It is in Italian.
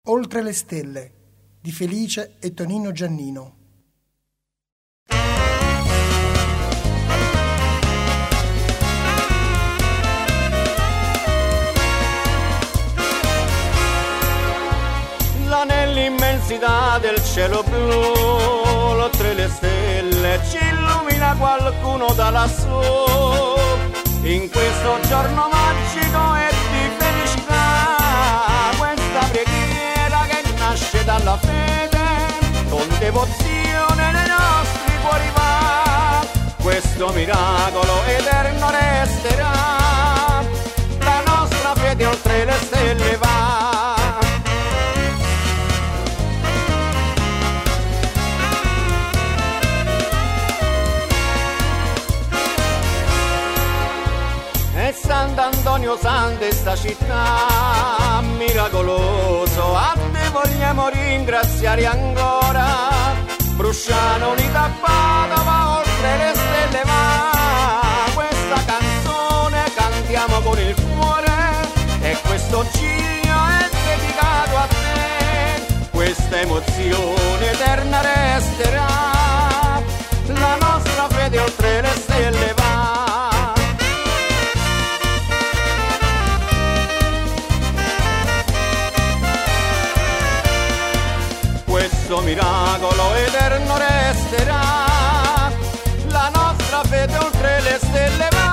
Oltre le stelle di Felice e Tonino Giannino. Là nell'immensità del cielo blu, oltre le stelle ci illumina qualcuno da lassù. In questo giorno magico e di felicità, questa preghiera che nasce dalla fede, con devozione nei nostri cuori va. Questo miracolo eterno resterà, la nostra fede oltre le stelle va. E Sant'Antonio Santo, sta città miracoloso, a te vogliamo ringraziare ancora. Brusciano unita a Padova, oltre le stelle va. Questa canzone cantiamo con il cuore e questo giglio è dedicato a te. Questa emozione eterna resterà, la nostra fede oltre le stelle va. Questo miracolo eterno resterà, la nostra fede oltre le stelle va.